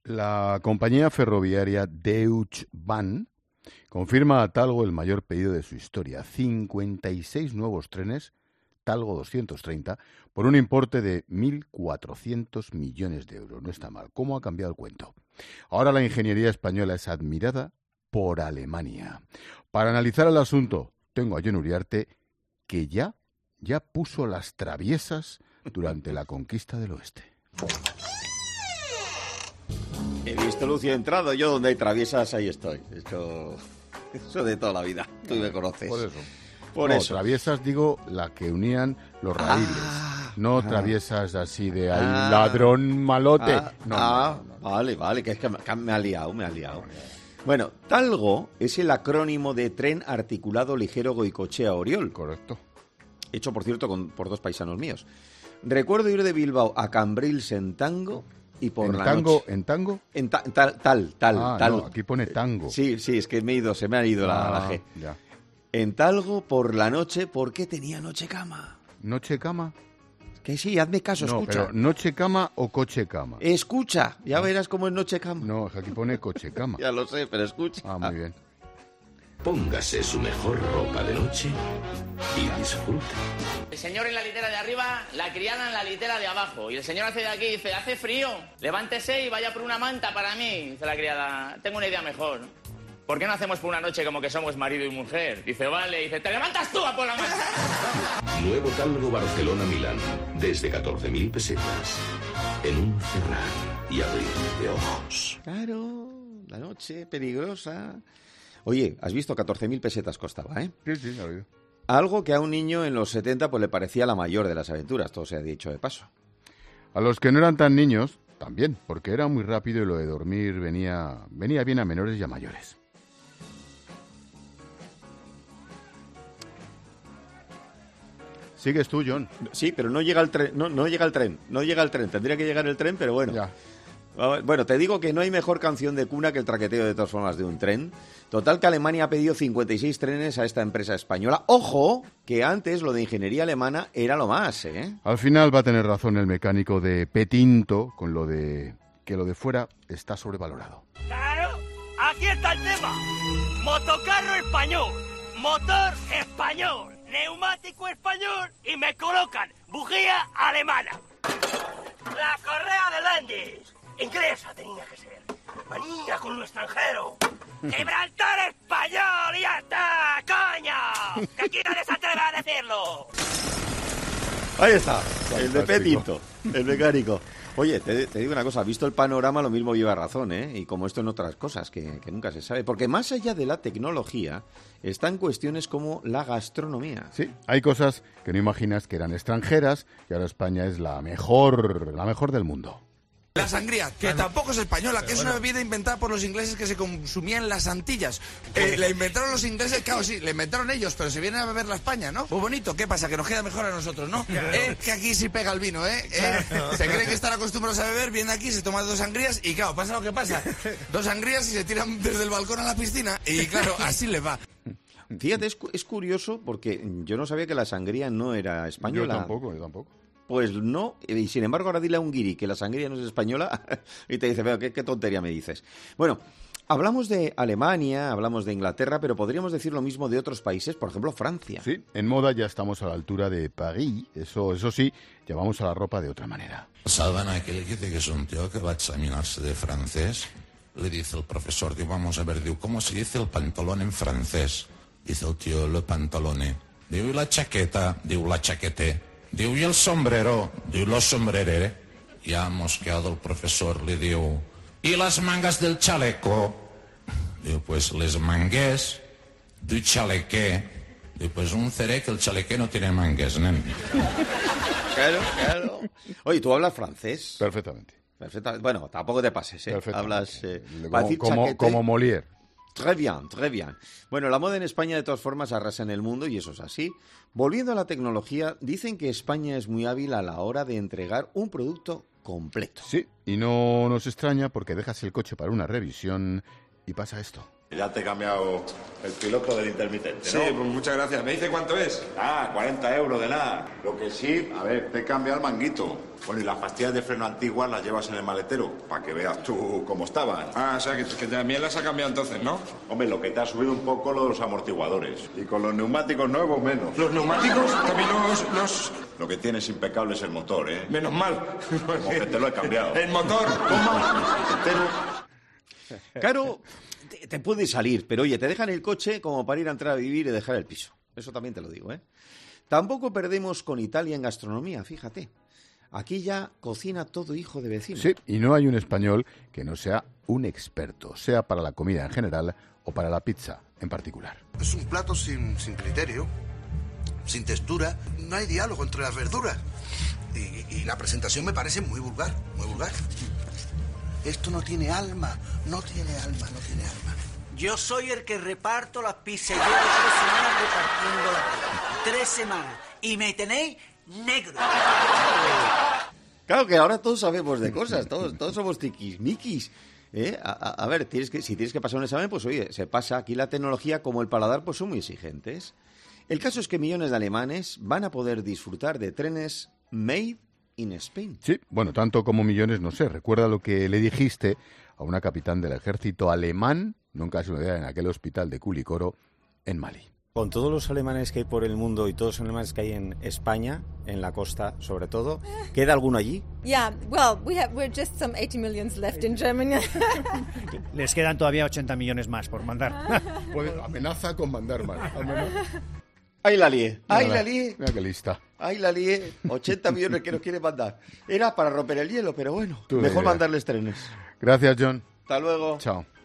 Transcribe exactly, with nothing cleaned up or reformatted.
La compañía ferroviaria Deutsche Bahn confirma a Talgo el mayor pedido de su historia, cincuenta y seis nuevos trenes Talgo doscientos treinta, por un importe de mil cuatrocientos millones de euros. No está mal. ¿Cómo ha cambiado el cuento? Ahora la ingeniería española es admirada por Alemania. Para analizar el asunto, tengo a Jon Uriarte, que ya, ya puso las traviesas durante la conquista del oeste. He visto luz y he entrado. Yo donde hay traviesas, ahí estoy. Eso, eso de toda la vida. Tú me conoces. Por eso. Por no, eso. traviesas, digo, la que unían los raíles. Ah, no ah, traviesas así de ahí, ah, ladrón malote. Ah, no, ah, no, no, no. vale, vale, que es que me, que me ha liado, me ha liado. Bueno, Talgo es el acrónimo de Tren Articulado Ligero Goicoechea Oriol. Correcto. Hecho, por cierto, con, por dos paisanos míos. Recuerdo ir de Bilbao a Cambrils en tango y por ¿En la tango? noche... ¿En tango? En ta, tal, tal, tal, Ah, tal. no, aquí pone tango. Sí, sí, es que me he ido, se me ha ido la, Ah, la G. ya. En Talgo por la noche, porque tenía noche cama. ¿Noche cama? Que sí, hazme caso, No, escucha. pero ¿noche cama o coche cama? Escucha, ya verás cómo es noche cama. No, aquí pone coche cama. Ya lo sé, pero escucha. Ah, muy bien. Póngase su mejor ropa de noche y disfrute. El señor en la litera de arriba, la criada en la litera de abajo. Y el señor hace de aquí, dice, hace frío, levántese y vaya por una manta para mí. Dice la criada, tengo una idea mejor. ¿Por qué no hacemos por una noche como que somos marido y mujer? Dice, vale. Dice, te levantas tú a por la manta. Nuevo Talgo Barcelona-Milán, desde catorce mil pesetas. En un cerrar y abrir de ojos. Claro, la noche peligrosa. Oye, has visto, catorce mil pesetas costaba, ¿eh? Sí, sí, lo he oído. Algo que a un niño en los setenta pues le parecía la mayor de las aventuras, todo se ha dicho de paso. A los que no eran tan niños, también, porque era muy rápido y lo de dormir venía, venía bien a menores y a mayores. Sigues tú, Jon. Sí, pero no llega el tren, no, no llega el tren, no llega el tren, tendría que llegar el tren, pero bueno. Ya. Bueno, te digo que no hay mejor canción de cuna que el traqueteo de todas formas de un tren. Total que Alemania ha pedido cincuenta y seis trenes a esta empresa española. Ojo, que antes lo de ingeniería alemana era lo más, ¿eh? Al final va a tener razón el mecánico de Petinto con lo de que lo de fuera está sobrevalorado. Claro, aquí está el tema. Motocarro español, motor español, neumático español y me colocan bujía alemana. La correa de Landis, inglesa tenía que ser. Manía con lo extranjero. Gibraltar español y ya está, coño. Que aquí nadie se atreve a decirlo. Ahí está, el de Fantástico. Petinto, el mecánico. Oye, te, te digo una cosa, visto el panorama, lo mismo lleva razón, ¿eh? Y como esto en otras cosas, que, que nunca se sabe. Porque más allá de la tecnología, están cuestiones como la gastronomía. Sí, hay cosas que no imaginas que eran extranjeras y ahora España es la mejor, la mejor del mundo. La sangría, que tampoco es española, que es una bebida inventada por los ingleses que se consumía en las Antillas. Eh, la inventaron los ingleses, claro, sí, la inventaron ellos, pero se vienen a beberla a España, ¿no? Muy bonito, ¿qué pasa? Que nos queda mejor a nosotros, ¿no? Eh, que aquí sí pega el vino, ¿eh? eh se creen que están acostumbrados a beber, vienen aquí, se toman dos sangrías y claro, pasa lo que pasa. Dos sangrías y se tiran desde el balcón a la piscina y claro, así les va. Fíjate, es, cu- es curioso porque yo no sabía que la sangría no era española. Yo tampoco, yo tampoco. Pues no, y sin embargo ahora dile a un guiri que la sangría no es española y te dice, pero ¿qué, qué tontería me dices? Bueno, hablamos de Alemania, hablamos de Inglaterra, pero podríamos decir lo mismo de otros países, por ejemplo Francia. Sí, en moda ya estamos a la altura de París, eso, eso sí, llevamos a la ropa de otra manera. ¿Saben aquel que dice que es un tío que va a examinarse de francés? Le dice el profesor, digo, vamos a ver, digo, ¿cómo se dice el pantalón en francés? Dice el tío, le pantalone. Digo, ¿y la chaqueta? Digo, la chaquete. Digo, ¿y el sombrero? Digo, los sombrerere. Ya hemos quedado el profesor, le digo, ¿y las mangas del chaleco? Digo, pues les mangués du chalequé. Digo, pues un ceré que el chalequé no tiene mangués, nen. Claro, claro. Oye, ¿tú hablas francés? Perfectamente. Perfectamente. Bueno, tampoco te pases, ¿eh? Perfectamente. Hablas... Eh, Como, para decir como, chaquete- como Molière. Très bien, très bien. Bueno, la moda en España de todas formas arrasa en el mundo y eso es así. Volviendo a la tecnología, dicen que España es muy hábil a la hora de entregar un producto completo. Sí, y no nos extraña porque dejas el coche para una revisión y pasa esto. Ya te he cambiado el piloto del intermitente, ¿no? Sí, pues muchas gracias. ¿Me dice cuánto es? Ah, cuarenta euros de nada. Lo que sí, a ver, te he cambiado el manguito. Bueno, y las pastillas de freno antiguas las llevas en el maletero, para que veas tú cómo estaban. Ah, o sea, que, que también las ha cambiado entonces, ¿no? Hombre, lo que te ha subido un poco los amortiguadores. Y con los neumáticos nuevos, menos. ¿Los neumáticos? También los... los... Lo que tienes impecable es el motor, ¿eh? Menos mal. Como que te lo he cambiado. El motor, toma. Entero. Claro, te, te puede salir, pero oye, te dejan el coche como para ir a entrar a vivir y dejar el piso. Eso también te lo digo, ¿eh? Tampoco perdemos con Italia en gastronomía, fíjate. Aquí ya cocina todo hijo de vecino. Sí, y no hay un español que no sea un experto, sea para la comida en general o para la pizza en particular. Es un plato sin, sin criterio, sin textura, no hay diálogo entre las verduras. Y, y la presentación me parece muy vulgar, muy vulgar. Esto no tiene alma, no tiene alma, no tiene alma. Yo soy el que reparto las pizzas. Llevo tres semanas repartiendo las pizzas. Tres semanas. Y me tenéis negro. Claro que ahora todos sabemos de cosas, todos, todos somos tiquismiquis. ¿Eh? A, a, a ver, tienes que, si tienes que pasar un examen, pues oye, se pasa. Aquí la tecnología como el paladar pues son muy exigentes. El caso es que millones de alemanes van a poder disfrutar de trenes made in Spain. Sí, bueno, tanto como millones, no sé. Recuerda lo que le dijiste a una capitán del ejército alemán, nunca se lo diga, en aquel hospital de Kulikoro, en Mali. Con todos los alemanes que hay por el mundo y todos los alemanes que hay en España, en la costa sobre todo, ¿queda alguno allí? Yeah, well, we have we're just some eighty millions left in Germany. Les quedan todavía ochenta millones más por mandar. Pues amenaza con mandar más. Al menos. ¡Ay, la lié! ¡Ay, la lié! Mira qué lista. ¡Ay, la lié! ochenta millones que nos quiere mandar. Era para romper el hielo, pero bueno, Tú mejor dirás. mandarles trenes. Gracias, John. Hasta luego. Chao.